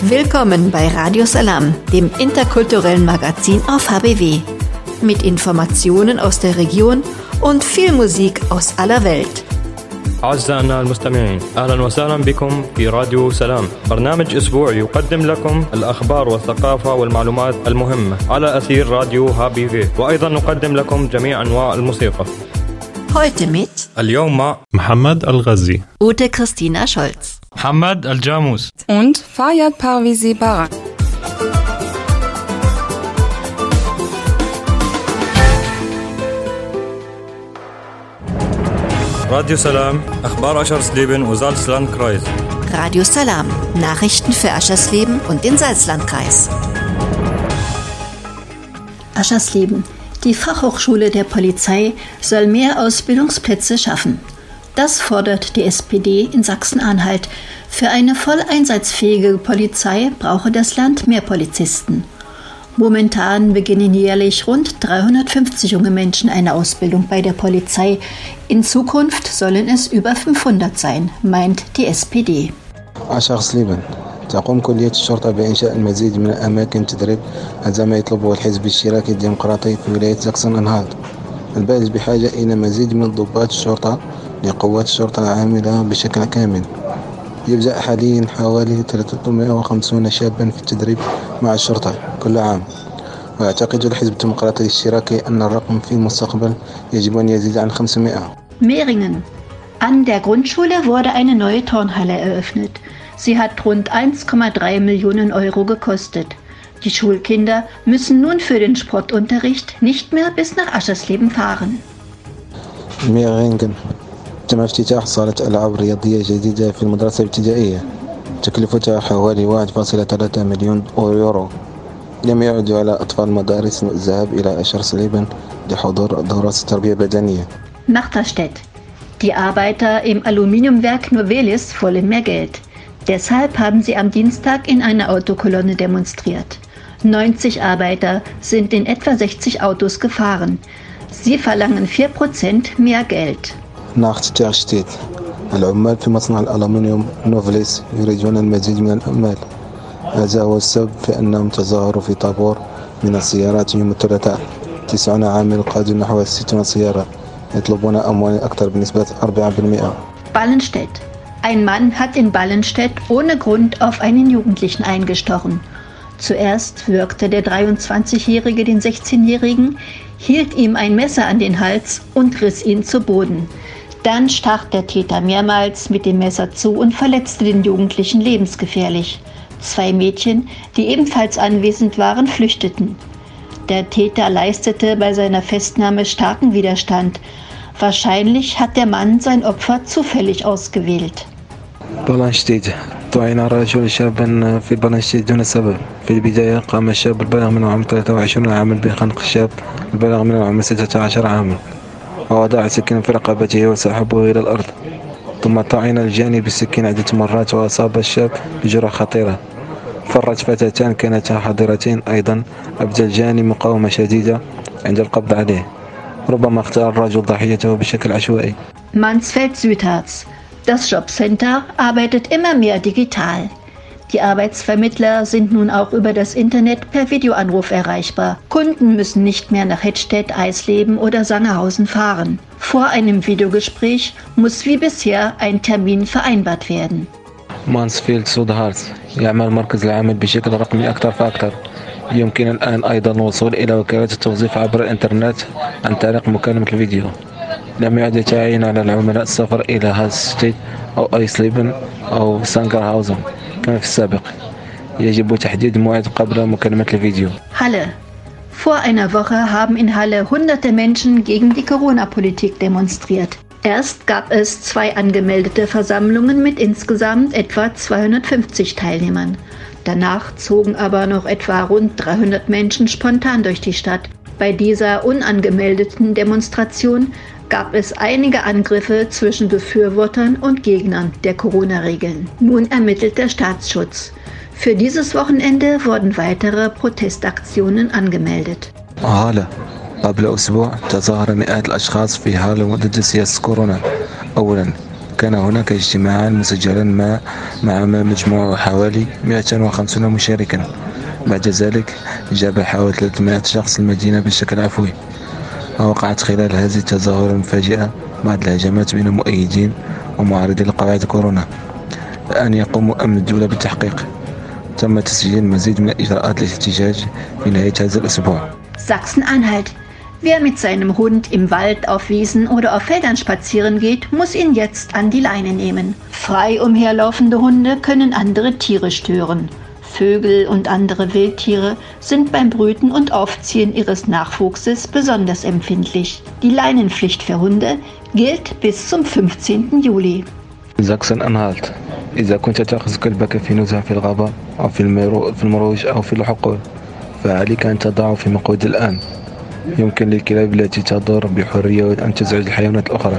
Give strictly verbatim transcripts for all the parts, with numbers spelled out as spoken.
Willkommen bei Radio Salam, dem interkulturellen Magazin auf H B W. Mit Informationen aus der Region und viel Musik aus aller Welt. أعزائنا المستمعين، أهلا وسهلا بكم في راديو سلام، برنامج أسبوعي يقدم لكم الأخبار والثقافة والمعلومات المهمة على أثير راديو ها بي في، وأيضا نقدم لكم جميع أنواع الموسيقى. Heute mit اليوم مع محمد الغزي، Ute Christina Scholz, محمد الجاموس und Fayyad Parvizi Barak. راديو سلام، أخبار أشرسليبن وزالسلاندكreis. Radio Salam, Nachrichten für Aschersleben und den Salzlandkreis. Aschersleben. Die Fachhochschule der Polizei soll mehr Ausbildungsplätze schaffen. Das fordert die S P D in Sachsen-Anhalt. Für eine voll einsatzfähige Polizei brauche das Land mehr Polizisten. Momentan beginnen jährlich rund dreihundertfünfzig junge Menschen eine Ausbildung bei der Polizei. In Zukunft sollen es über fünfhundert sein, meint die S P D. أشرسليبن تقوم كلية الشرطة بإنشاء المزيد من أماكن تدريب هذا ما يطلبه الحزب الاشتراكي الديمقراطي في ولاية ساكسن-أنهالت. البلد بحاجة إلى مزيد من ضباط الشرطة لقوات الشرطة العاملة بشكل كامل. يبدأ حاليا حوالي ثلاثمائة وخمسين شابا في التدريب مع الشرطة كل عام، ويعتقد الحزب الديمقراطي الاشتراكي أن الرقم في المستقبل يجب أن يزيد عن خمسمائة. Mehringen. An der Grundschule wurde eine neue Turnhalle eröffnet. Sie hat rund eins Komma drei Millionen Euro gekostet. Die Schulkinder müssen nun für den Sportunterricht nicht mehr bis nach Aschersleben fahren. ميرينغن تم افتتاح صالة ألعاب رياضية جديدة في المدرسة الابتدائية تكلفتها حوالي واحد فاصلة ثلاثة مليون يورو. لم يعد على أطفال المدارس الذهاب إلى أشرسليبن لحضور دورات التربية البدنية. Nachterstedt. Die Arbeiter im Aluminiumwerk Novelis wollen mehr Geld. Deshalb haben sie am Dienstag in einer Autokolonne demonstriert. neunzig Arbeiter sind in etwa sechzig Autos gefahren. Sie verlangen vier Prozent mehr Geld. ناختشتيت العمال في مصنع الألمنيوم نوفليس يريدون المزيد من العمال. هذا هو السبب في أنهم تظاهروا في طابور من السيارات يوم الثلاثاء. تسعون عامل قادوا نحو ستين سيارة يطلبون أموال أكثر بنسبة أربعة بالمئة. Ballenstedt. Ein Mann hat in Ballenstedt ohne Grund auf einen Jugendlichen eingestochen. Zuerst würgte der dreiundzwanzigjährige den sechzehnjährigen, hielt ihm ein Messer an den Hals und riss ihn zu Boden. Dann stach der Täter mehrmals mit dem Messer zu und verletzte den Jugendlichen lebensgefährlich. Zwei Mädchen, die ebenfalls anwesend waren, flüchteten. Der Täter leistete bei seiner Festnahme starken Widerstand. Wahrscheinlich hat der Mann sein Opfer zufällig ausgewählt. بلانشتيد طعن رجل شابا في بلانشتيد دون سبب. في البداية قام الشاب البالغ من العمر ثلاثة وعشرين عاما بخنق الشاب البالغ من العمر ستة عشر عاما، ووضع سكينا في رقبته وسحبه إلى الأرض. ثم طعن الجاني بالسكين عدة مرات وأصاب الشاب بجروح خطيرة. فرت فتاتان كانتا حاضرتين أيضا. أبدى الجاني مقاومة شديدة عند القبض عليه. ربما اختار الرجل ضحيته بشكل عشوائي. Mansfeld-Südharz. Das Jobcenter arbeitet immer mehr digital. Die Arbeitsvermittler sind nun auch über das Internet per Videoanruf erreichbar. Kunden müssen nicht mehr nach Hettstedt, Eisleben oder Sangerhausen fahren. Vor einem Videogespräch muss wie bisher ein Termin vereinbart werden. مانسفيلد سودهارز يعمل مركز العمل بشكل رقمي أكثر فأكثر. يمكن الآن أيضا الوصول إلى وكالة التوظيف عبر الإنترنت عن طريق مكالمة الفيديو. لم يعد يتعين على العملاء السفر إلى هالستيد أو أيسليبن أو سانغرهاوزن كما في السابق. يجب تحديد موعد قبل مكالمة الفيديو. Halle. Vor einer Woche haben in Halle hunderte Menschen gegen die Corona-Politik demonstriert. Erst gab es zwei angemeldete Versammlungen mit insgesamt etwa zweihundertfünfzig Teilnehmern. Danach zogen aber noch etwa rund dreihundert Menschen spontan durch die Stadt. Bei dieser unangemeldeten Demonstration gab es einige Angriffe zwischen Befürwortern und Gegnern der Corona-Regeln. Nun ermittelt der Staatsschutz. Für dieses Wochenende wurden weitere Protestaktionen angemeldet. هالة قبل أسبوع تظاهر مئات الأشخاص في هالة ضد سياسة كورونا. أولا كان هناك اجتماعا مسجلا مع مع مجموع حوالي مئتين وخمسين مشاركا. بعد ذلك جاب حوالي ثلاثمئة شخص المدينة بشكل عفوي. ووقعت خلال هذه التظاهرة المفاجئة بعض الهجمات بين مؤيدين ومعارضين لقواعد كورونا. الآن يقوم أمن الدولة بالتحقيق. تم تسجيل مزيد من إجراءات الاحتجاج في نهاية هذا الأسبوع. Sachsen-Anhalt. Wer mit seinem Hund im Wald, auf Wiesen oder auf Feldern spazieren geht, muss ihn jetzt an die Leine nehmen. Frei umherlaufende Hunde können andere Tiere stören. Vögel und andere Wildtiere sind beim Brüten und Aufziehen ihres Nachwuchses besonders empfindlich. Die Leinenpflicht für Hunde gilt bis zum fünfzehnten Juli. Sachsen-Anhalt. إذا كنت تأخذ كلبك في نزهة في الغابة أو في المروج أو في الحقول فعليك أن تضعه في مقود الآن. يمكن للكلاب التي تدور بحرية أن تزعج الحيوانات الأخرى.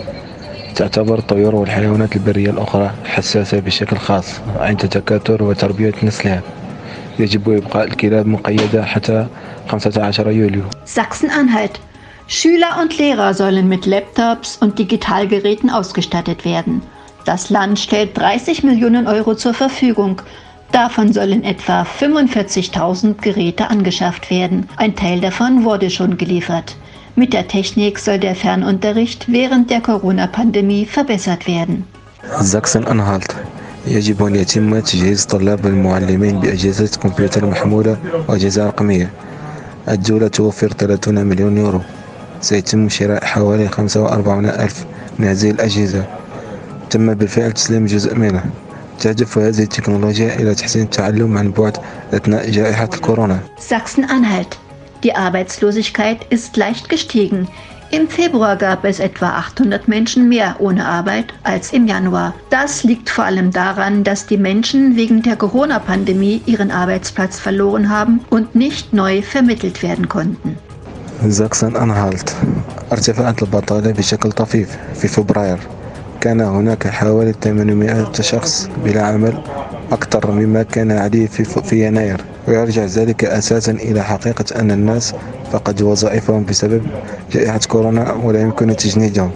تعتبر الطيور والحيوانات البرية الأخرى حساسة بشكل خاص عند تكاثر وتربية نسلها. يجب إبقاء الكلاب مقيدة حتى خمسة عشر يوليو. Sachsen-Anhalt. Schüler und Lehrer sollen mit Laptops und Digitalgeräten ausgestattet werden. Das Land stellt dreißig Millionen Euro zur Verfügung. Davon sollen etwa fünfundvierzigtausend Geräte angeschafft werden. Ein Teil davon wurde schon geliefert. Mit der Technik soll der Fernunterricht während der Corona-Pandemie verbessert werden. Sachsen-Anhalt. يجب أن يتم تجهيز الطلاب والمعلمين بأجهزة كمبيوتر محمولة وأجهزة رقمية. الدولة توفر ثلاثين مليون يورو. سيتم شراء حوالي خمسة وأربعين ألف من هذه الأجهزة. تم بالفعل تسليم جزء منها. تهدف هذه التكنولوجيا إلى تحسين التعلم عن بعد أثناء جائحة الكورونا. Sachsen-Anhalt. Die Arbeitslosigkeit ist leicht gestiegen. Im Februar gab es etwa achthundert Menschen mehr ohne Arbeit als im Januar. Das liegt vor allem daran, dass die Menschen wegen der Corona-Pandemie ihren Arbeitsplatz verloren haben und nicht neu vermittelt werden konnten. Sachsen-Anhalt. ارتفعت البطالة بشكل طفيف في فبراير. كان هناك حوالي ثمانمئة شخص بلا عمل أكثر مما كان عليه في, في يناير. ويرجع ذلك أساسا إلى حقيقة أن الناس فقدوا وظائفهم بسبب جائحة كورونا ولا يمكن تجنيدهم.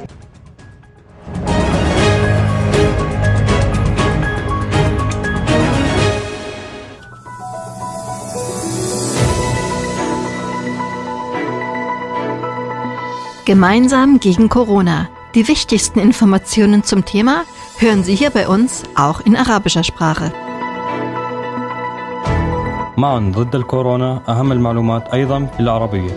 Gemeinsam gegen Corona. Die wichtigsten Informationen zum Thema hören Sie hier bei uns, auch in arabischer Sprache. معا ضد الكورونا أهم المعلومات أيضا بالعربية.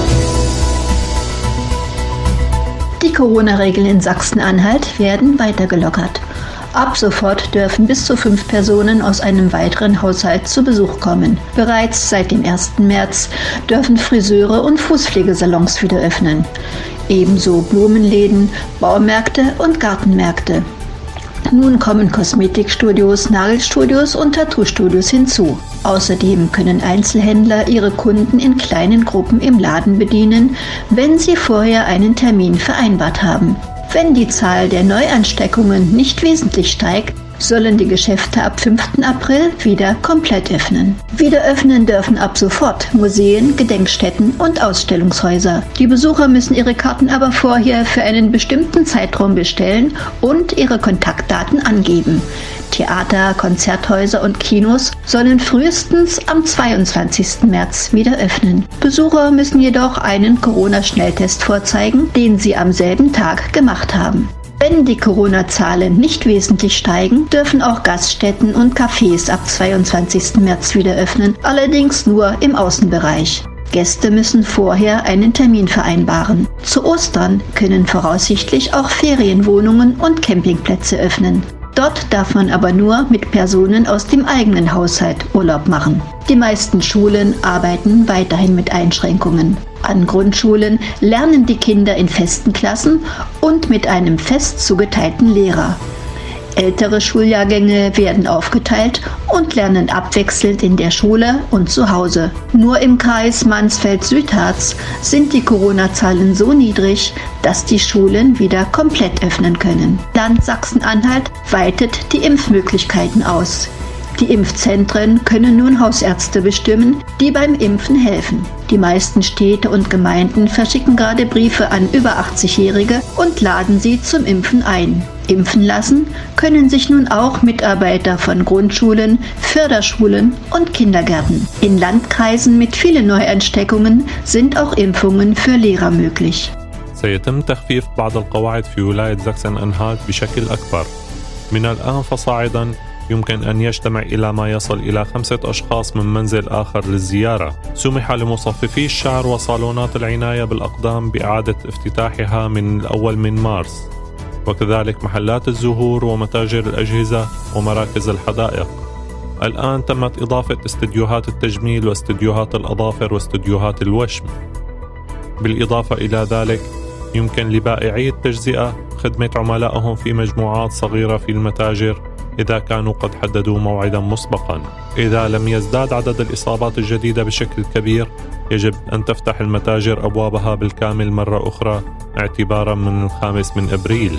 Die Corona-Regeln in Sachsen-Anhalt werden weiter gelockert. Ab sofort dürfen bis zu fünf Personen aus einem weiteren Haushalt zu Besuch kommen. Bereits seit dem ersten März dürfen Friseure und Fußpflegesalons wieder öffnen. Ebenso Blumenläden, Baumärkte und Gartenmärkte. Nun kommen Kosmetikstudios, Nagelstudios und Tattoo-Studios hinzu. Außerdem können Einzelhändler ihre Kunden in kleinen Gruppen im Laden bedienen, wenn sie vorher einen Termin vereinbart haben. Wenn die Zahl der Neuansteckungen nicht wesentlich steigt, sollen die Geschäfte ab fünften April wieder komplett öffnen. Wieder öffnen dürfen ab sofort Museen, Gedenkstätten und Ausstellungshäuser. Die Besucher müssen ihre Karten aber vorher für einen bestimmten Zeitraum bestellen und ihre Kontaktdaten angeben. Theater, Konzerthäuser und Kinos sollen frühestens am zweiundzwanzigsten März wieder öffnen. Besucher müssen jedoch einen Corona-Schnelltest vorzeigen, den sie am selben Tag gemacht haben. Wenn die Corona-Zahlen nicht wesentlich steigen, dürfen auch Gaststätten und Cafés ab zweiundzwanzigsten März wieder öffnen, allerdings nur im Außenbereich. Gäste müssen vorher einen Termin vereinbaren. Zu Ostern können voraussichtlich auch Ferienwohnungen und Campingplätze öffnen. Dort darf man aber nur mit Personen aus dem eigenen Haushalt Urlaub machen. Die meisten Schulen arbeiten weiterhin mit Einschränkungen. An Grundschulen lernen die Kinder in festen Klassen und mit einem fest zugeteilten Lehrer. Ältere Schuljahrgänge werden aufgeteilt und lernen abwechselnd in der Schule und zu Hause. Nur im Kreis Mansfeld-Südharz sind die Corona-Zahlen so niedrig, dass die Schulen wieder komplett öffnen können. Land Sachsen-Anhalt weitet die Impfmöglichkeiten aus. Die Impfzentren können nun Hausärzte bestimmen, die beim Impfen helfen. Die meisten Städte und Gemeinden verschicken gerade Briefe an über achtzig-Jährige und laden sie zum Impfen ein. Impfen lassen können sich nun auch Mitarbeiter von Grundschulen, Förderschulen und Kindergärten. In Landkreisen mit vielen Neuansteckungen sind auch Impfungen für Lehrer möglich. سيتم تخفيف بعض القواعد في ولاية زاكسن أنهالت بشكل أكبر. من الآن فصاعدا يمكن أن يجتمع إلى ما يصل إلى خمسة أشخاص من منزل آخر للزيارة. سمح لمصففي الشعر وصالونات العناية بالأقدام بإعادة افتتاحها من الأول من مارس، وكذلك محلات الزهور ومتاجر الأجهزة ومراكز الحدائق. الآن تمت إضافة استديوهات التجميل واستديوهات الأظافر واستديوهات الوشم. بالإضافة إلى ذلك يمكن لبائعي التجزئة خدمة عملائهم في مجموعات صغيرة في المتاجر إذا كانوا قد حددوا موعدا مسبقا. إذا لم يزداد عدد الإصابات الجديدة بشكل كبير يجب أن تفتح المتاجر أبوابها بالكامل مرة أخرى اعتبارا من الخامس من أبريل.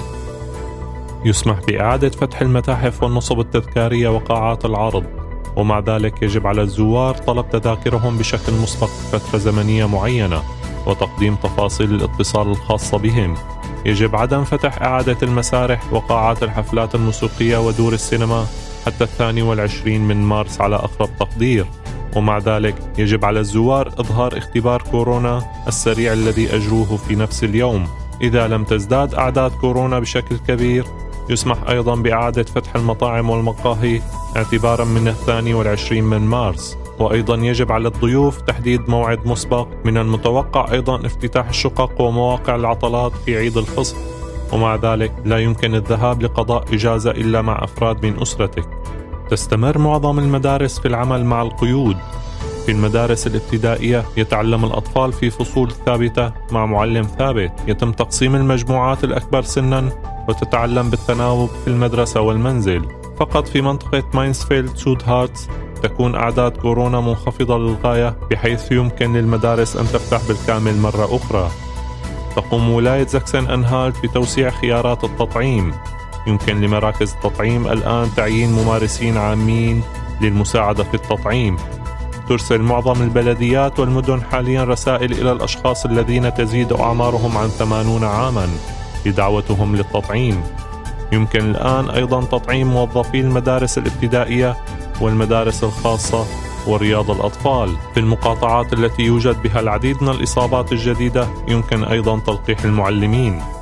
يسمح بإعادة فتح المتاحف والنصب التذكارية وقاعات العرض، ومع ذلك يجب على الزوار طلب تذاكرهم بشكل مسبق فترة زمنية معينة وتقديم تفاصيل الاتصال الخاصة بهم. يجب عدم فتح إعادة المسارح وقاعات الحفلات الموسيقية ودور السينما حتى الثاني والعشرين من مارس على أقرب تقدير، ومع ذلك يجب على الزوار إظهار اختبار كورونا السريع الذي أجروه في نفس اليوم. إذا لم تزداد أعداد كورونا بشكل كبير يسمح أيضا بإعادة فتح المطاعم والمقاهي اعتبارا من الثاني والعشرين من مارس. وأيضا يجب على الضيوف تحديد موعد مسبق. من المتوقع أيضا افتتاح الشقق ومواقع العطلات في عيد الفصح، ومع ذلك لا يمكن الذهاب لقضاء إجازة إلا مع أفراد من أسرتك. تستمر معظم المدارس في العمل مع القيود. في المدارس الابتدائية يتعلم الأطفال في فصول ثابتة مع معلم ثابت. يتم تقسيم المجموعات الأكبر سنا وتتعلم بالتناوب في المدرسة والمنزل. فقط في منطقة ماينسفيلد سود هارتس تكون أعداد كورونا منخفضة للغاية بحيث يمكن للمدارس أن تفتح بالكامل مرة أخرى. تقوم ولاية زاكسن أنهالت بتوسيع خيارات التطعيم. يمكن لمراكز التطعيم الآن تعيين ممارسين عامين للمساعدة في التطعيم. ترسل معظم البلديات والمدن حاليا رسائل إلى الأشخاص الذين تزيد أعمارهم عن ثمانين عاما لدعوتهم للتطعيم. يمكن الآن أيضا تطعيم موظفي المدارس الابتدائية والمدارس الخاصة ورياض الأطفال. في المقاطعات التي يوجد بها العديد من الإصابات الجديدة يمكن أيضا تلقيح المعلمين.